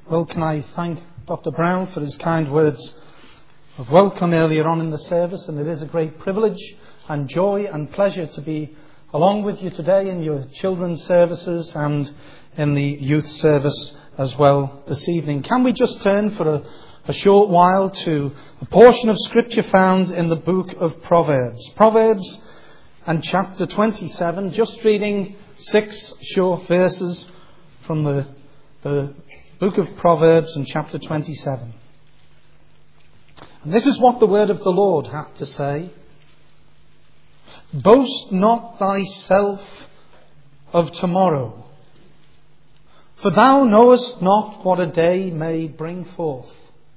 Well, can I thank Dr. Brown for his kind words of welcome earlier on in the service, and it is a great privilege and joy and pleasure to be along with you today in your children's services and in the youth service as well this evening. Can we just turn for a short while to a portion of Scripture found in the book of Proverbs. Proverbs and chapter 27, just reading 6 short verses from the book of Proverbs and chapter 27. And this is what the word of the Lord hath to say. Boast not thyself of tomorrow, for thou knowest not what a day may bring forth.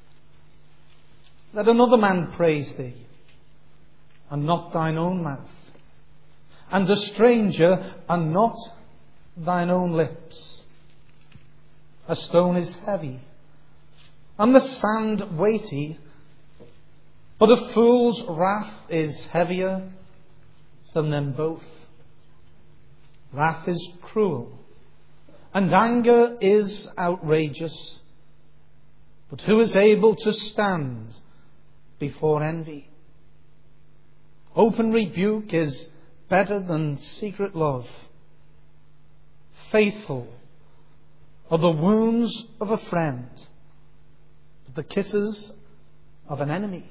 Let another man praise thee, and not thine own mouth, and a stranger, and not thine own lips. A stone is heavy, and the sand weighty, but a fool's wrath is heavier than them both. Wrath is cruel, and anger is outrageous, but who is able to stand before envy? Open rebuke is better than secret love. Faithful are the wounds of a friend, but the kisses of an enemy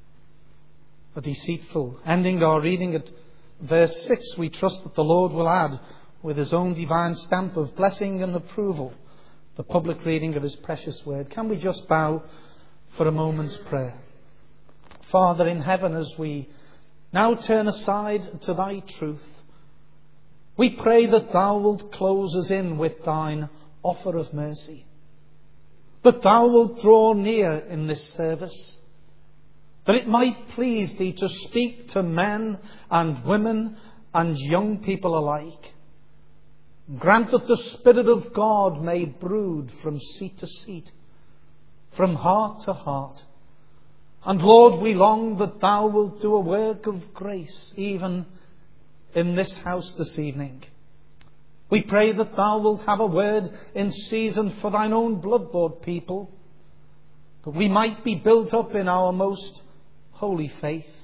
are deceitful. Ending our reading at verse 6, we trust that the Lord will add, with his own divine stamp of blessing and approval, the public reading of his precious word. Can we just bow for a moment's prayer? Father in heaven, as we now turn aside to thy truth, we pray that thou wilt close us in with thine offer of mercy, that thou wilt draw near in this service, that it might please thee to speak to men and women and young people alike. Grant that the Spirit of God may brood from seat to seat, from heart to heart. And Lord, we long that thou wilt do a work of grace even in this house this evening. We pray that thou wilt have a word in season for thine own blood-bought people, that we might be built up in our most holy faith.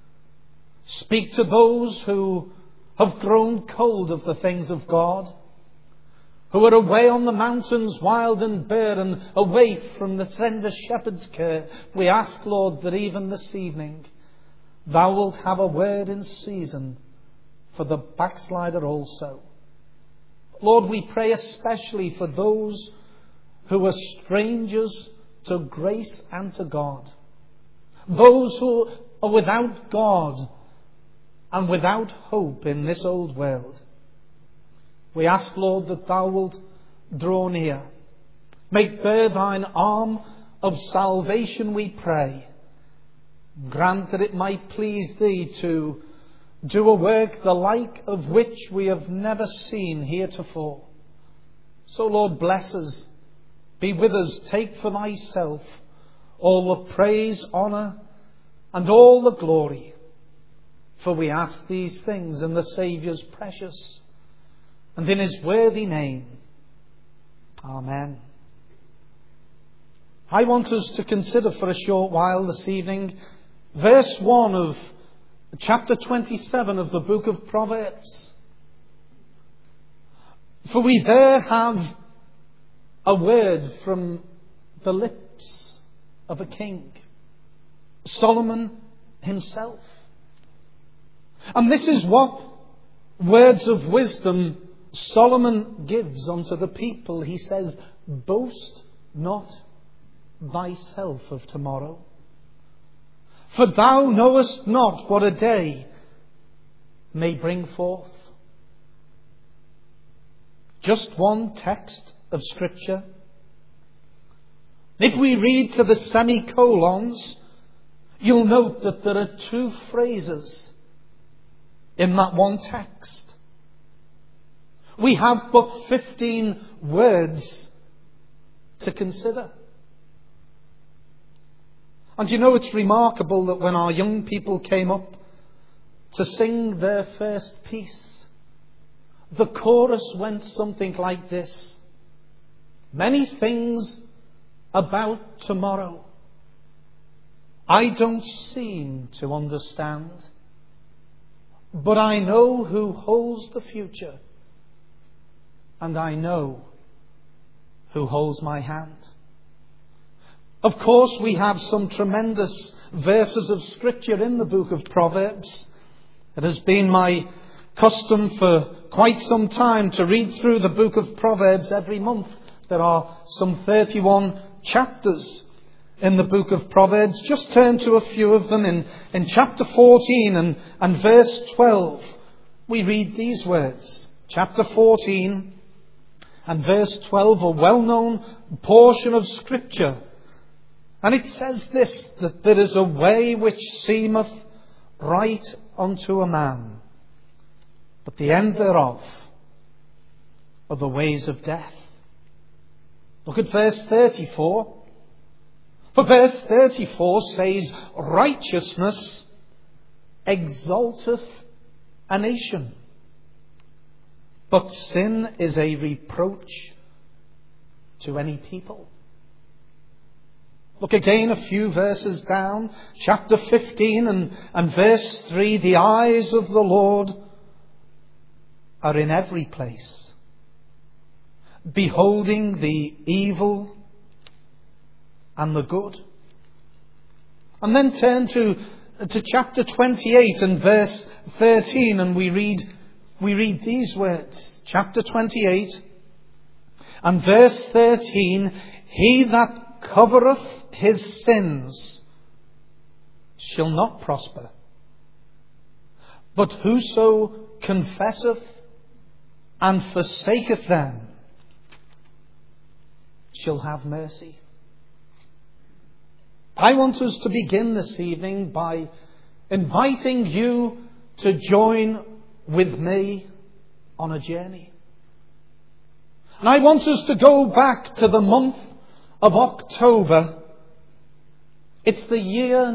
Speak to those who have grown cold of the things of God, who are away on the mountains wild and bare and away from the tender shepherd's care. We ask, Lord, that even this evening thou wilt have a word in season for the backslider also. Lord, we pray especially for those who are strangers to grace and to God, those who are without God and without hope in this old world. We ask, Lord, that thou wilt draw near. Make bare thine arm of salvation, we pray. Grant that it might please thee to do a work the like of which we have never seen heretofore. So, Lord, bless us. Be with us. Take for thyself all the praise, honour, and all the glory. For we ask these things in the Saviour's precious and in his worthy name. Amen. I want us to consider for a short while this evening verse 1 of chapter 27 of the book of Proverbs. For we there have a word from the lips of a king, Solomon himself. And this is what words of wisdom Solomon gives unto the people. He says, boast not thyself of tomorrow, for thou knowest not what a day may bring forth. Just one text of Scripture. If we read to the semicolons, you'll note that there are 2 phrases in that one text. We have but 15 words to consider. And you know, it's remarkable that when our young people came up to sing their first piece, the chorus went something like this. Many things about tomorrow. I don't seem to understand, but I know who holds the future, and I know who holds my hand. Of course, we have some tremendous verses of Scripture in the book of Proverbs. It has been my custom for quite some time to read through the book of Proverbs every month. There are some 31 chapters in the book of Proverbs. Just turn to a few of them. In chapter 14 and verse 12, we read these words. Chapter 14 and verse 12, a well-known portion of Scripture. And it says this, that there is a way which seemeth right unto a man, but the end thereof are the ways of death. Look at verse 34. For verse 34 says, righteousness exalteth a nation, but sin is a reproach to any people. Look again a few verses down, chapter 15 and verse 3, the eyes of the Lord are in every place, beholding the evil and the good. And then turn to chapter 28 and verse 13, and we read these words. Chapter 28 and verse 13, he that covereth his sins shall not prosper, but whoso confesseth and forsaketh them shall have mercy. I want us to begin this evening by inviting you to join with me on a journey. And I want us to go back to the month of October. It's the year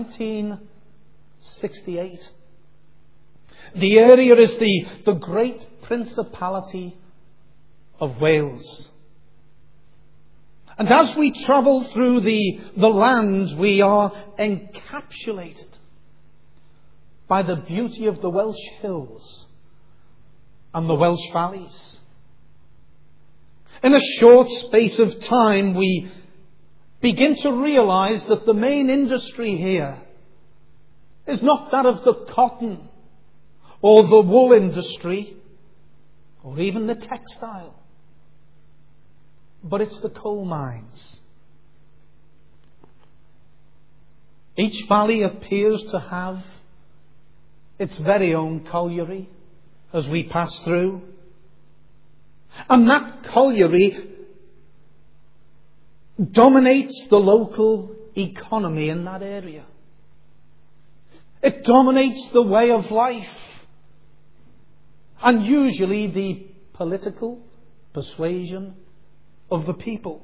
1968. The area is the Great Principality of Wales. And as we travel through the land, we are encapsulated by the beauty of the Welsh hills and the Welsh valleys. In a short space of time, we begin to realize that the main industry here is not that of the cotton or the wool industry or even the textile, but it's the coal mines. Each valley appears to have its very own colliery as we pass through. And that colliery dominates the local economy in that area. It dominates the way of life and usually the political persuasion of the people.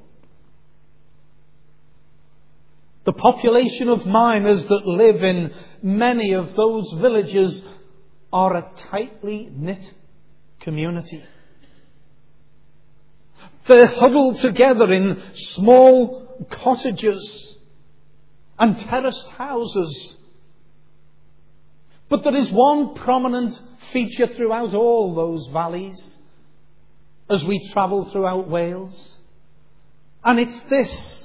The population of miners that live in many of those villages are a tightly knit community. They're huddled together in small cottages and terraced houses. But there is one prominent feature throughout all those valleys as we travel throughout Wales. And it's this: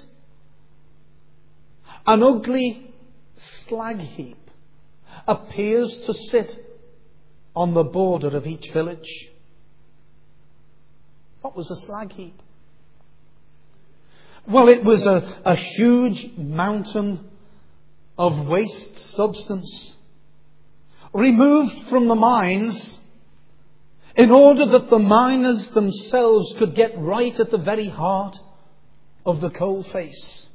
an ugly slag heap appears to sit on the border of each village. What was a slag heap? Well, it was a huge mountain of waste substance removed from the mines in order that the miners themselves could get right at the very heart of the coal face.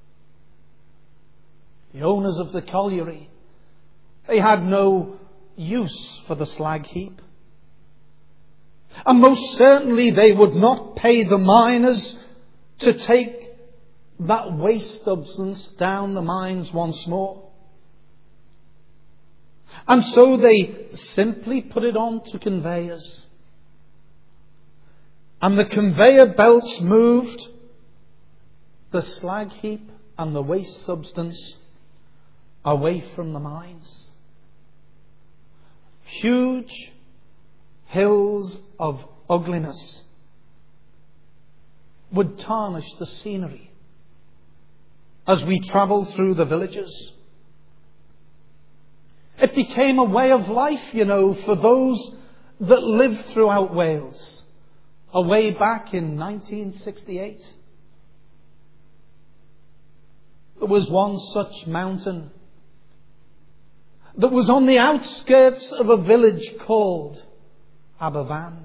The owners of the colliery, they had no use for the slag heap. And most certainly they would not pay the miners to take that waste substance down the mines once more. And so they simply put it on to conveyors. And the conveyor belts moved the slag heap and the waste substance away from the mines. Huge hills of ugliness would tarnish the scenery as we travel through the villages. It became a way of life, for those that lived throughout Wales, away back in 1968. There was one such mountain that was on the outskirts of a village called Aberfan.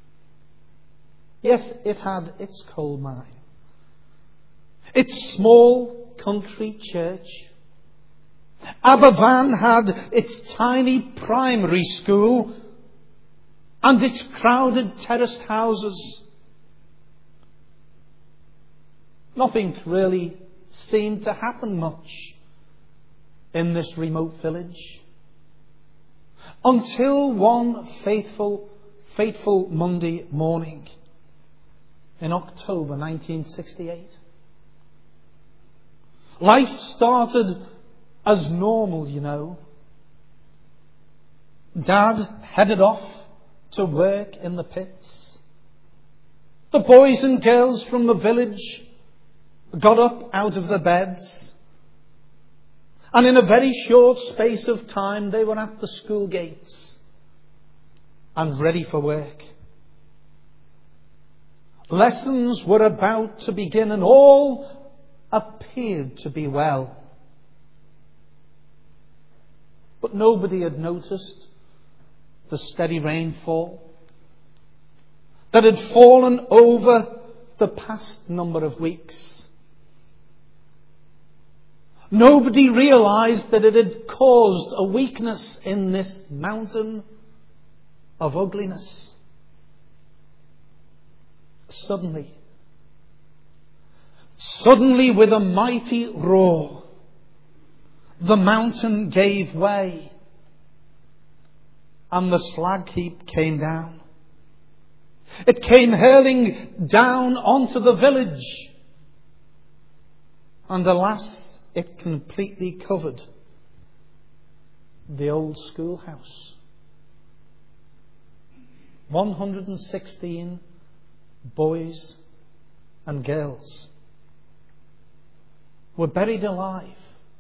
Yes, it had its coal mine, its small country church. Aberfan had its tiny primary school and its crowded terraced houses. Nothing really seemed to happen much in this remote village until one fateful Monday morning in October 1968. Life started as normal, Dad headed off to work in the pits. The boys and girls from the village got up out of their beds, and in a very short space of time they were at the school gates and ready for work. Lessons were about to begin and all appeared to be well. But nobody had noticed the steady rainfall that had fallen over the past number of weeks. Nobody realized that it had caused a weakness in this mountain of ugliness. Suddenly, with a mighty roar, the mountain gave way and the slag heap came down. It came hurling down onto the village, and alas, it completely covered the old schoolhouse. 116 boys and girls were buried alive,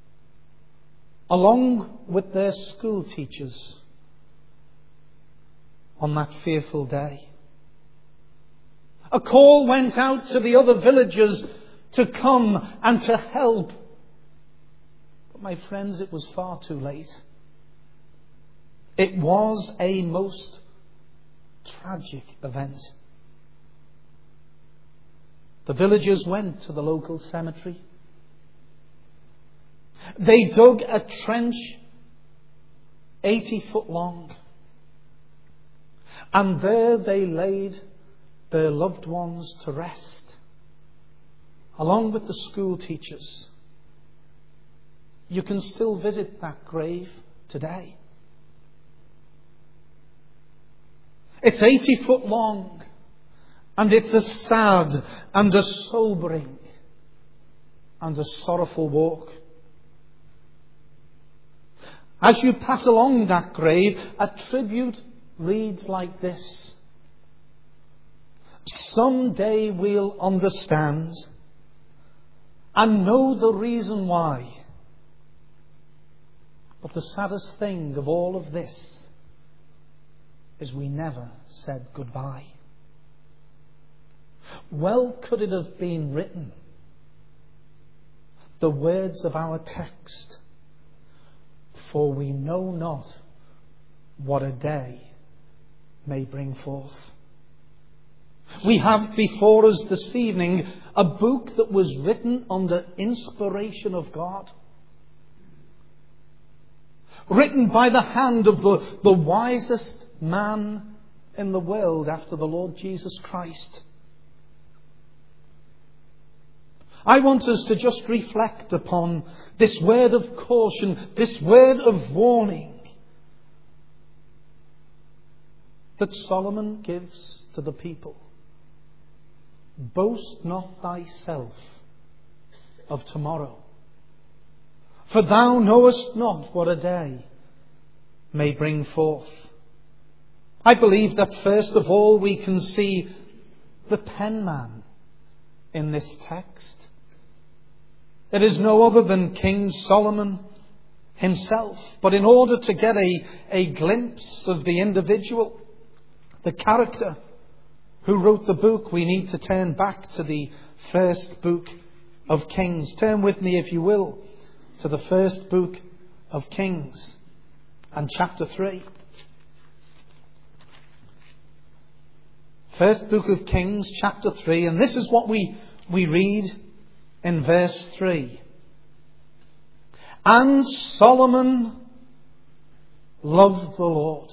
along with their school teachers, on that fearful day. A call went out to the other villagers to come and to help. But my friends, it was far too late. It was a most tragic event. The villagers went to the local cemetery. They dug a trench 80 foot long, and there they laid their loved ones to rest, along with the school teachers. You can still visit that grave today. It's 80 foot long, and it's a sad and a sobering and a sorrowful walk. As you pass along that grave, a tribute reads like this: someday we'll understand and know the reason why. But the saddest thing of all of this is we never said goodbye. Well could it have been written, the words of our text, for we know not what a day may bring forth. We have before us this evening a book that was written under inspiration of God, written by the hand of the wisest man in the world after the Lord Jesus Christ. I want us to just reflect upon this word of caution, this word of warning that Solomon gives to the people. Boast not thyself of tomorrow. For thou knowest not what a day may bring forth. I believe that first of all we can see the penman in this text. It is no other than King Solomon himself. But in order to get a glimpse of the individual, the character who wrote the book, we need to turn back to the first book of Kings. Turn with me, if you will, to the first book of Kings and chapter 3. First book of Kings, chapter 3, and this is what we read in verse 3. And Solomon loved the Lord.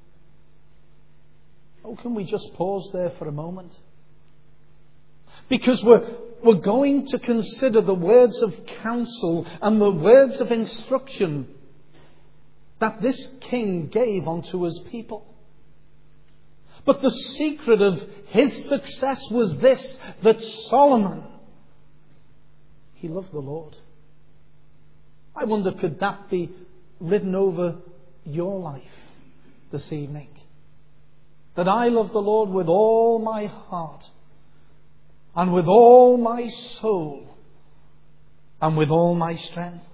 Oh, can we just pause there for a moment? Because we're going to consider the words of counsel and the words of instruction that this king gave unto his people. But the secret of his success was this, that Solomon, he loved the Lord. I wonder, could that be written over your life this evening? That I love the Lord with all my heart and with all my soul and with all my strength.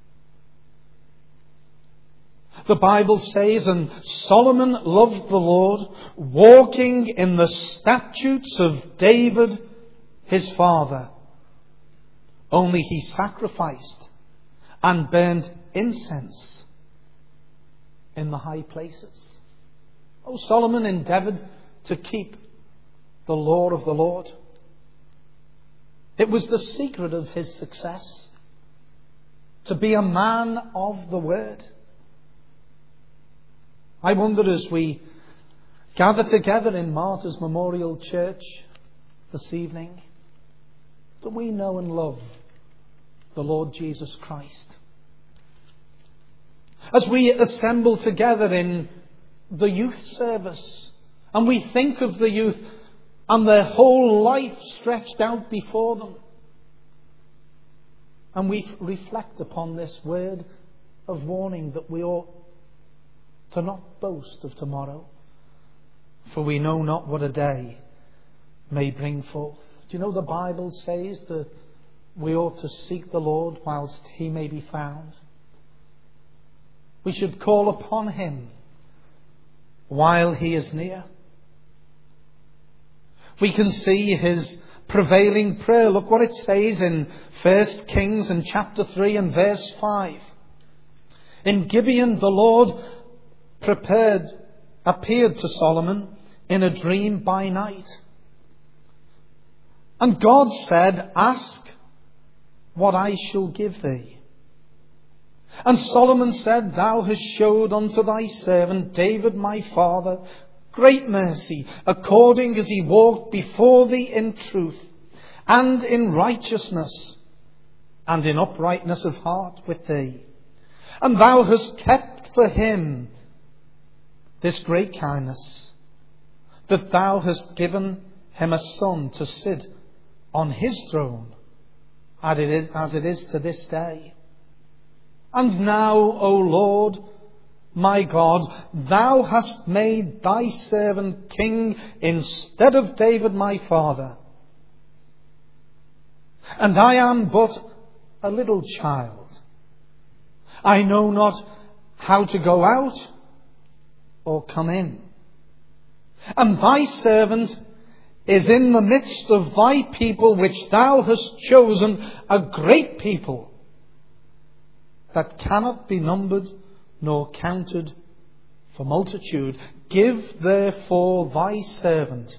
The Bible says, and Solomon loved the Lord, walking in the statutes of David his father. Only he sacrificed and burned incense in the high places. Oh, Solomon endeavoured to keep the law of the Lord. It was the secret of his success, to be a man of the word. I wonder, as we gather together in Martyrs Memorial Church this evening, that we know and love the Lord Jesus Christ. As we assemble together in the youth service, and we think of the youth and their whole life stretched out before them, and we reflect upon this word of warning that we ought to not boast of tomorrow, for we know not what a day may bring forth. Do you know the Bible says that we ought to seek the Lord whilst he may be found? We should call upon him while he is near. We can see his prevailing prayer. Look what it says in 1 Kings and chapter 3 and verse 5. In Gibeon the Lord appeared to Solomon in a dream by night. And God said, ask what I shall give thee. And Solomon said, thou hast showed unto thy servant David my father great mercy, according as he walked before thee in truth, and in righteousness, and in uprightness of heart with thee. And thou hast kept for him this great kindness, that thou hast given him a son to sit on his throne, as it is to this day. And now, O Lord, my God, thou hast made thy servant king instead of David my father. And I am but a little child. I know not how to go out or come in. And thy servant is in the midst of thy people which thou hast chosen, a great people that cannot be numbered nor counted for multitude. Give therefore thy servant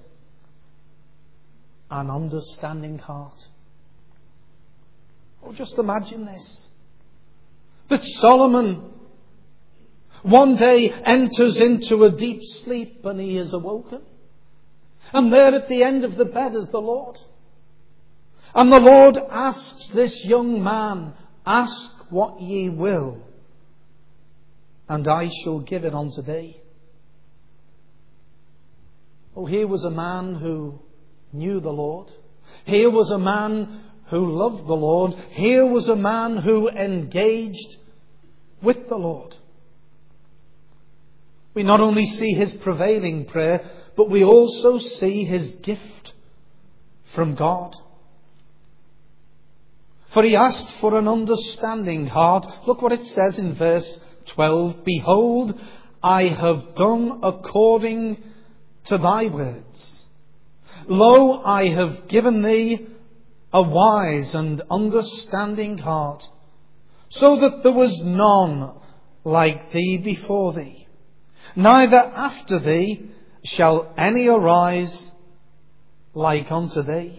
an understanding heart. Oh, just imagine this. That Solomon one day enters into a deep sleep and he is awoken. And there at the end of the bed is the Lord. And the Lord asks this young man, ask what ye will, and I shall give it unto thee. Oh, here was a man who knew the Lord. Here was a man who loved the Lord. Here was a man who engaged with the Lord. We not only see his prevailing prayer, but we also see his gift from God. For he asked for an understanding heart. Look what it says in verse 12. Behold, I have done according to thy words. Lo, I have given thee a wise and understanding heart, so that there was none like thee before thee, neither after thee shall any arise like unto thee.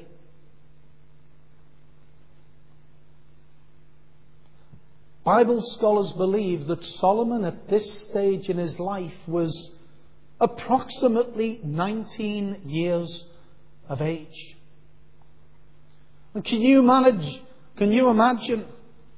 Bible scholars believe that Solomon at this stage in his life was approximately 19 years of age. And can you imagine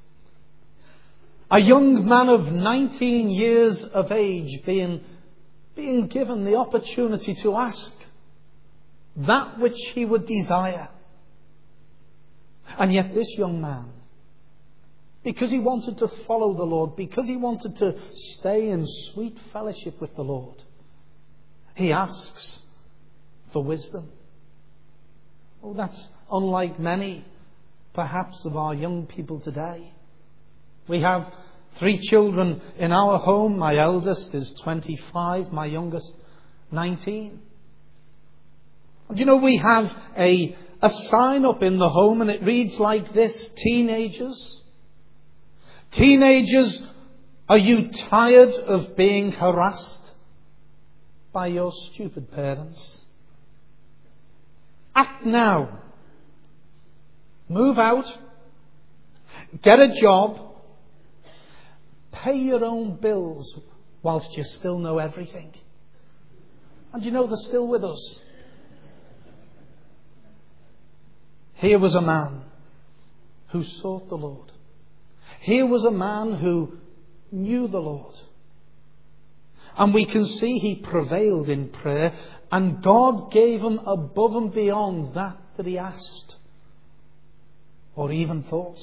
a young man of 19 years of age being given the opportunity to ask that which he would desire? And yet this young man, because he wanted to follow the Lord, because he wanted to stay in sweet fellowship with the Lord, he asks for wisdom. Oh, that's unlike many, perhaps, of our young people today. We have 3 children in our home. My eldest is 25, my youngest 19. And you know, we have a sign up in the home, and it reads like this: Teenagers, are you tired of being harassed by your stupid parents? Act now. Move out. Get a job. Pay your own bills whilst you still know everything. And you know, they're still with us. Here was a man who sought the Lord. Here was a man who knew the Lord. And we can see he prevailed in prayer, and God gave him above and beyond that he asked or even thought.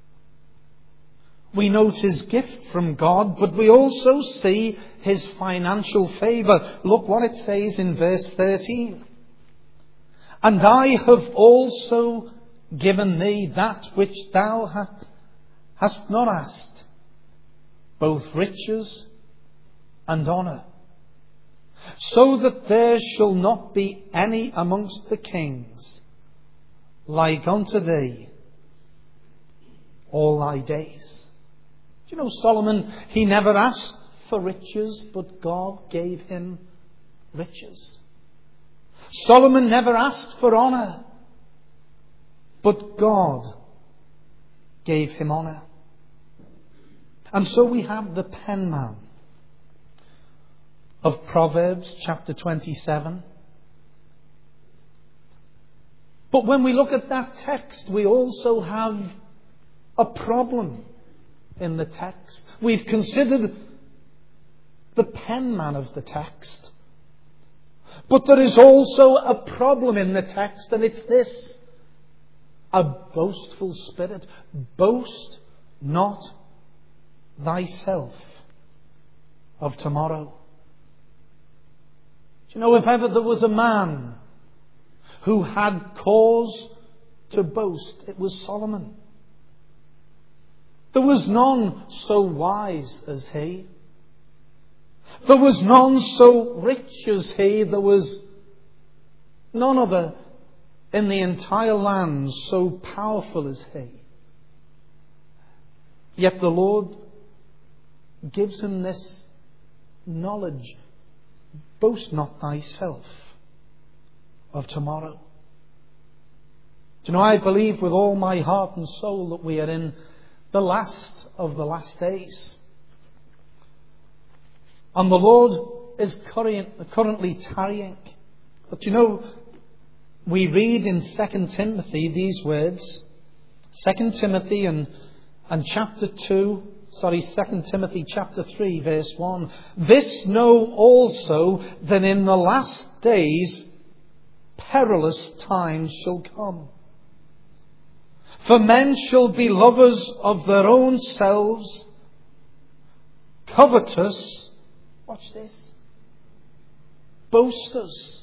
We note his gift from God, but we also see his financial favour. Look what it says in verse 13. And I have also given thee that which thou hast not asked, both riches and honour, so that there shall not be any amongst the kings like unto thee all thy days. Do you know, Solomon, he never asked for riches, but God gave him riches. Solomon never asked for honour, but God gave him honour. And so we have the penman of Proverbs chapter 27. But when we look at that text, we also have a problem in the text. We've considered the penman of the text. But there is also a problem in the text, and it's this: a boastful spirit. Boast not thyself of tomorrow. Do you know, if ever there was a man who had cause to boast, it was Solomon. There was none so wise as he. There was none so rich as he. There was none other in the entire land so powerful as he. Yet the Lord gives him this knowledge: boast not thyself of tomorrow. Do you know, I believe with all my heart and soul that we are in the last of the last days. And the Lord is currently tarrying. But you know, we read in 2 Timothy these words. 2 Timothy and chapter 2, 2 Timothy chapter 3 verse 1. This know also, that in the last days perilous times shall come. For men shall be lovers of their own selves, covetous, watch this, boasters.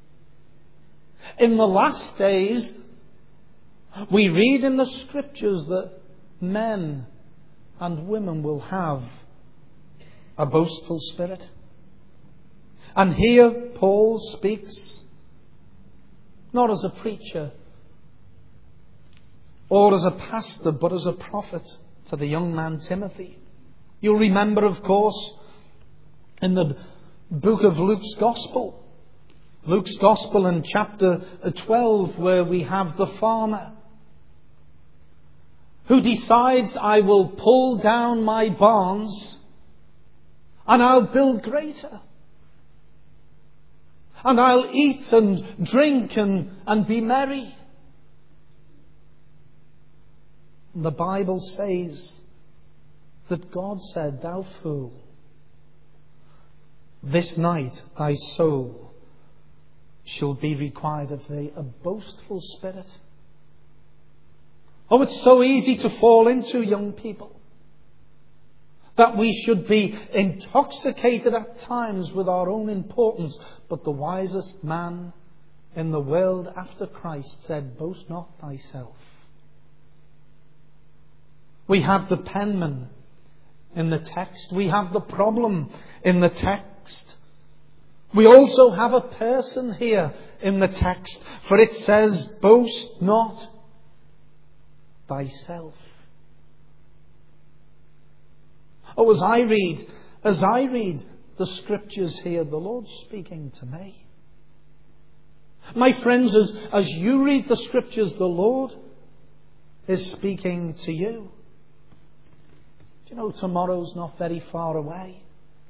In the last days, we read in the Scriptures that men and women will have a boastful spirit. And here Paul speaks not as a preacher or as a pastor, but as a prophet to the young man Timothy. You'll remember, of course, in the book of Luke's Gospel in chapter 12, where we have the farmer who decides, I will pull down my barns and I'll build greater. And I'll eat and drink and be merry. The Bible says that God said, thou fool, this night thy soul shall be required of thee, a boastful spirit. Oh, it's so easy to fall into, young people, that we should be intoxicated at times with our own importance. But the wisest man in the world after Christ said, boast not thyself. We have the penman in the text. We have the problem in the text. We also have a person here in the text. For it says, boast not thyself. Oh, as I read the Scriptures here, the Lord's speaking to me. My friends, as you read the Scriptures, the Lord is speaking to you. Do you know, tomorrow's not very far away.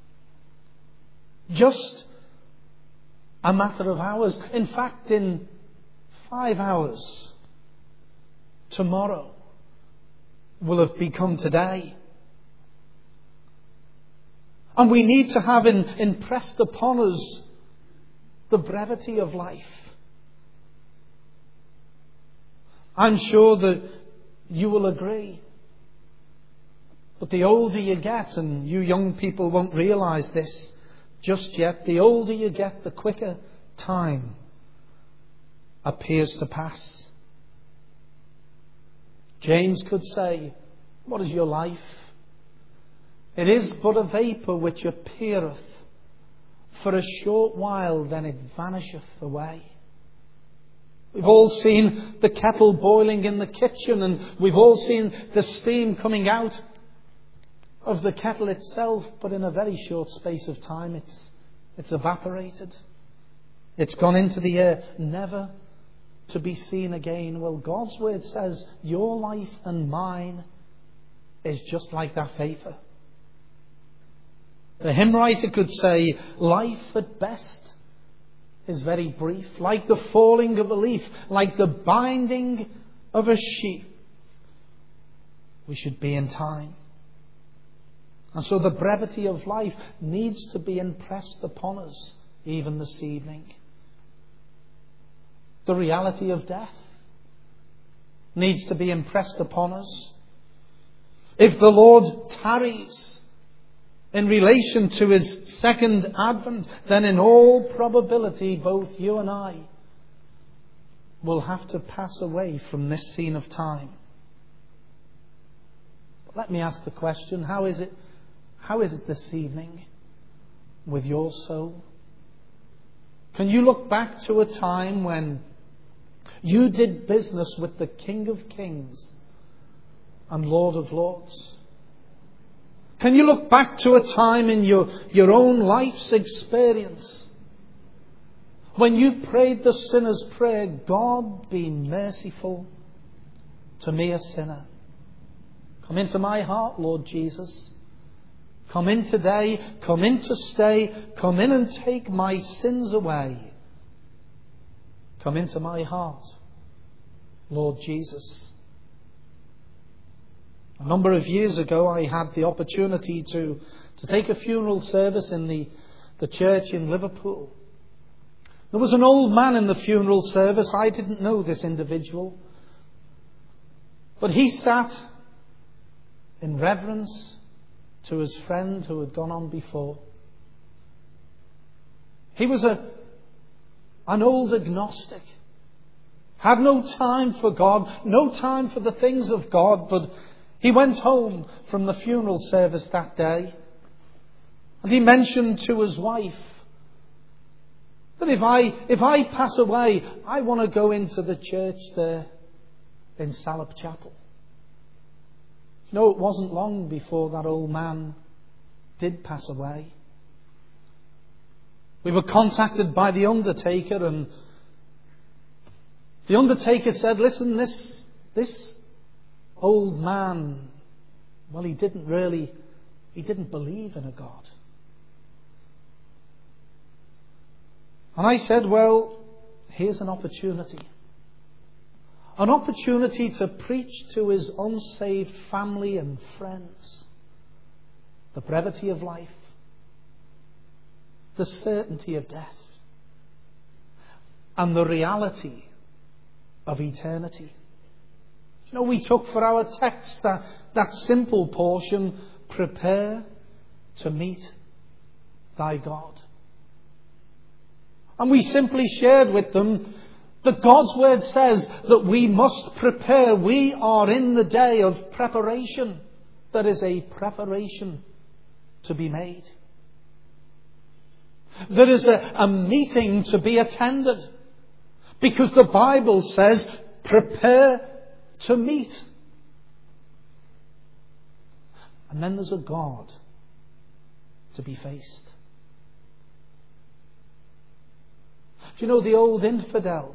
Just a matter of hours. In fact, in 5 hours, tomorrow will have become today. And we need to have impressed upon us the brevity of life. I'm sure that you will agree. But the older you get, and you young people won't realise this just yet, the older you get, the quicker time appears to pass. James could say, what is your life? It is but a vapour which appeareth for a short while, then it vanisheth away. We've all seen the kettle boiling in the kitchen, and we've all seen the steam coming out of the kettle itself, but in a very short space of time it's evaporated. It's gone into the air, never to be seen again. Well, God's word says your life and mine is just like that vapour. The hymn writer could say, life at best is very brief, like the falling of a leaf, like the binding of a sheep. We should be in time. And so the brevity of life needs to be impressed upon us even this evening. The reality of death needs to be impressed upon us. If the Lord tarries in relation to His second advent, then in all probability both you and I will have to pass away from this scene of time. But let me ask the question, how is it this evening with your soul? Can you look back to a time when you did business with the King of Kings and Lord of Lords? Can you look back to a time in your own life's experience when you prayed the sinner's prayer, God be merciful to me a sinner? Come into my heart, Lord Jesus. Come in today, come in to stay, come in and take my sins away. Come into my heart, Lord Jesus. A number of years ago, I had the opportunity to take a funeral service in the church in Liverpool. There was an old man in the funeral service. I didn't know this individual. But he sat in reverence to his friend who had gone on before. He was an old agnostic. Had no time for God, no time for the things of God, but he went home from the funeral service that day. And he mentioned to his wife that if I pass away, I want to go into the church there in Salop Chapel. No, it wasn't long before that old man did pass away. We were contacted by the undertaker, and the undertaker said, listen, this old man, well, he didn't believe in a God. And I said, well, here's an opportunity. An opportunity to preach to his unsaved family and friends the brevity of life, the certainty of death, and the reality of eternity. You know, we took for our text that simple portion, prepare to meet thy God. And we simply shared with them that God's word says that we must prepare. We are in the day of preparation. There is a preparation to be made. There is a meeting to be attended. Because the Bible says, prepare to meet. And then there's a God to be faced. Do you know the old infidel?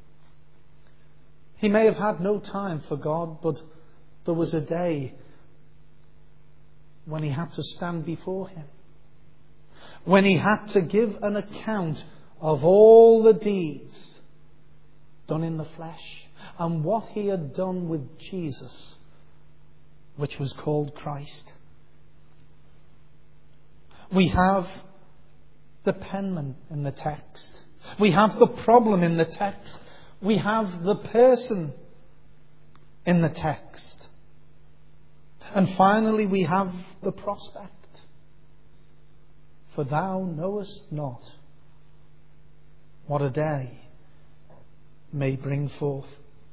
He may have had no time for God, but there was a day when he had to stand before him. When he had to give an account of all the deeds done in the flesh and what he had done with Jesus, which was called Christ. We have the penman in the text. We have the problem in the text. We have the person in the text. And finally we have the prospect. For thou knowest not what a day may bring forth.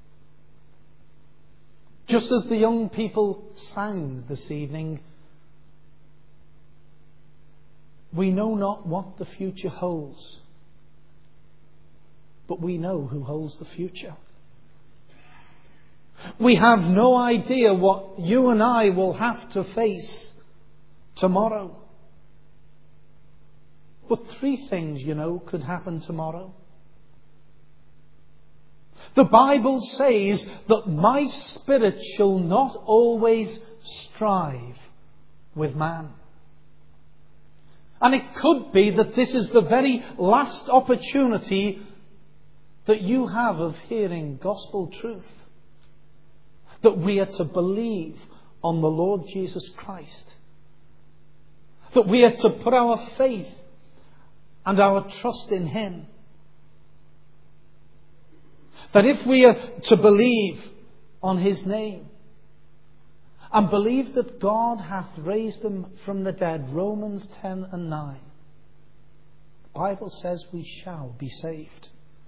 Just as the young people sang this evening, we know not what the future holds, but we know who holds the future. We have no idea what you and I will have to face tomorrow. But three things, could happen tomorrow. The Bible says that my spirit shall not always strive with man. And it could be that this is the very last opportunity that you have of hearing gospel truth. That we are to believe on the Lord Jesus Christ. That we are to put our faith and our trust in Him. That if we are to believe on His name and believe that God hath raised Him from the dead, Romans 10 and 9, the Bible says we shall be saved.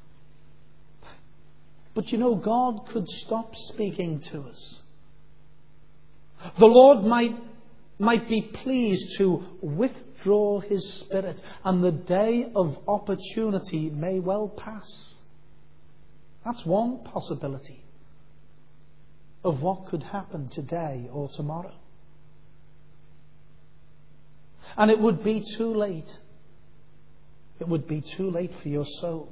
But God could stop speaking to us. The Lord might be pleased to withdraw His Spirit, and the day of opportunity may well pass. That's one possibility of what could happen today or tomorrow. And it would be too late. It would be too late for your soul.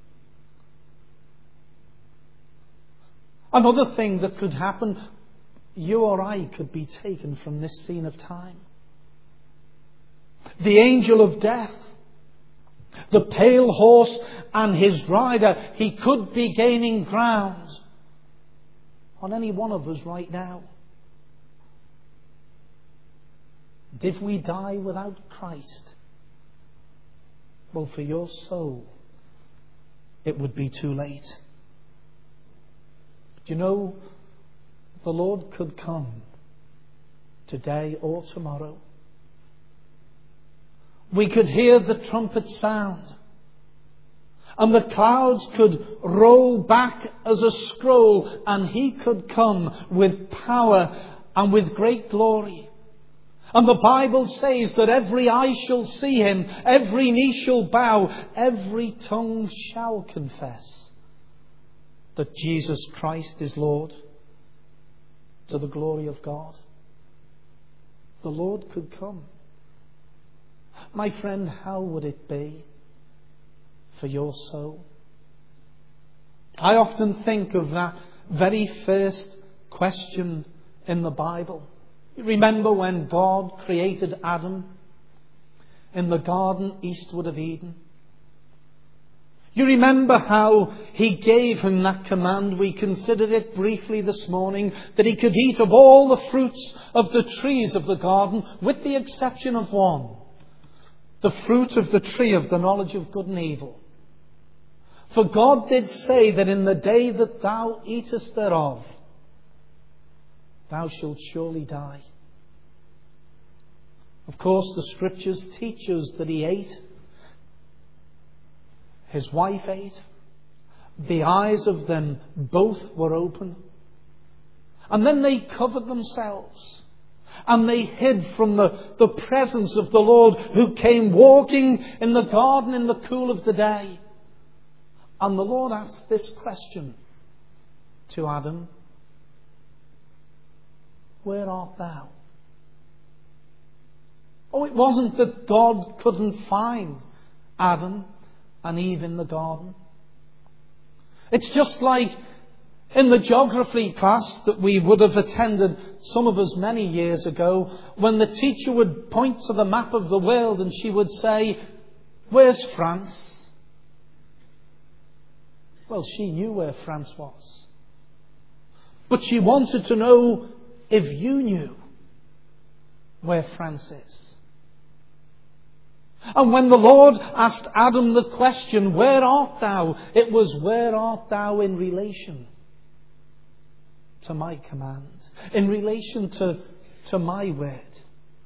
Another thing that could happen, you or I could be taken from this scene of time. The angel of death, the pale horse and his rider, he could be gaining ground on any one of us right now. And if we die without Christ, well, for your soul, it would be too late. Do you know the Lord could come today or tomorrow. We could hear the trumpet sound, and the clouds could roll back as a scroll, and He could come with power and with great glory. And the Bible says that every eye shall see Him, every knee shall bow, every tongue shall confess that Jesus Christ is Lord, to the glory of God. The Lord could come. My friend, how would it be for your soul? I often think of that very first question in the Bible. You remember when God created Adam in the garden eastward of Eden? You remember how He gave him that command? We considered it briefly this morning, that he could eat of all the fruits of the trees of the garden, with the exception of one, the fruit of the tree of the knowledge of good and evil. For God did say that in the day that thou eatest thereof, thou shalt surely die. Of course, the Scriptures teach us that he ate. His wife ate. The eyes of them both were open. And then they covered themselves. And they hid from the presence of the Lord, who came walking in the garden in the cool of the day. And the Lord asked this question to Adam: where art thou? Oh, it wasn't that God couldn't find Adam and Eve in the garden. It's just like in the geography class that we would have attended, some of us many years ago, when the teacher would point to the map of the world and she would say, "Where's France?" Well, she knew where France was. But she wanted to know if you knew where France is. And when the Lord asked Adam the question, "Where art thou?" it was, where art thou in relation to my command, in relation to my word,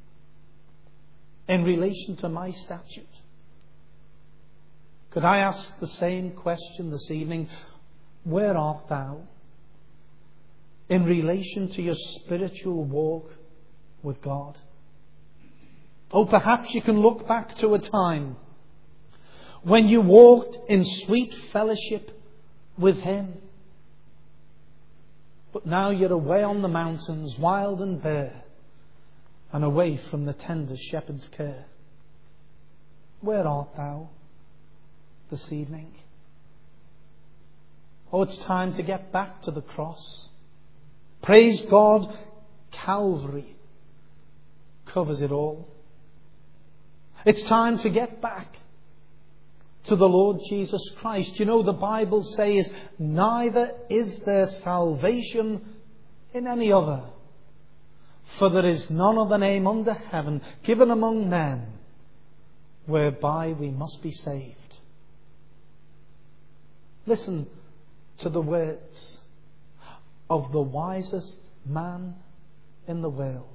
in relation to my statute? Could I ask the same question this evening? Where art thou in relation to your spiritual walk with God? Oh, perhaps you can look back to a time when you walked in sweet fellowship with Him. But now you're away on the mountains, wild and bare, and away from the tender shepherd's care. Where art thou this evening? Oh, it's time to get back to the cross. Praise God, Calvary covers it all. It's time to get back to the Lord Jesus Christ. You know, the Bible says, "Neither is there salvation in any other, for there is none other name under heaven given among men whereby we must be saved." Listen to the words of the wisest man in the world.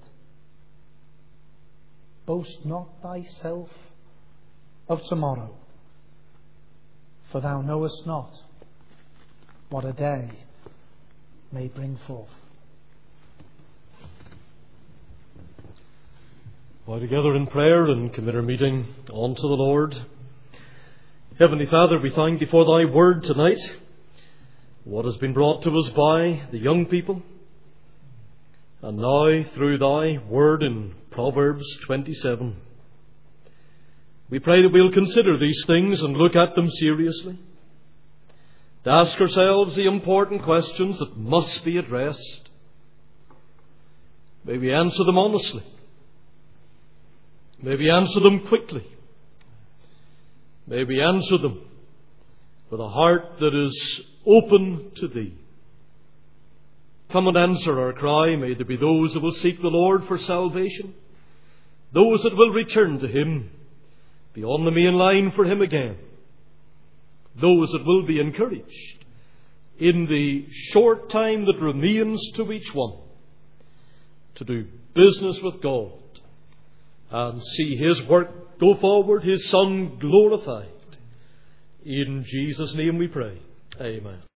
"Boast not thyself of tomorrow, for thou knowest not what a day may bring forth." Bow together in prayer and commit our meeting unto the Lord. Heavenly Father, we thank Thee for Thy word tonight, what has been brought to us by the young people, and now through Thy word in Proverbs 27. We pray that we'll consider these things and look at them seriously, to ask ourselves the important questions that must be addressed. May we answer them honestly. May we answer them quickly. May we answer them with a heart that is open to Thee. Come and answer our cry. May there be those that will seek the Lord for salvation, those that will return to Him, be on the main line for Him again, those that will be encouraged in the short time that remains to each one to do business with God and see His work go forward, His Son glorified. In Jesus' name we pray. Amen.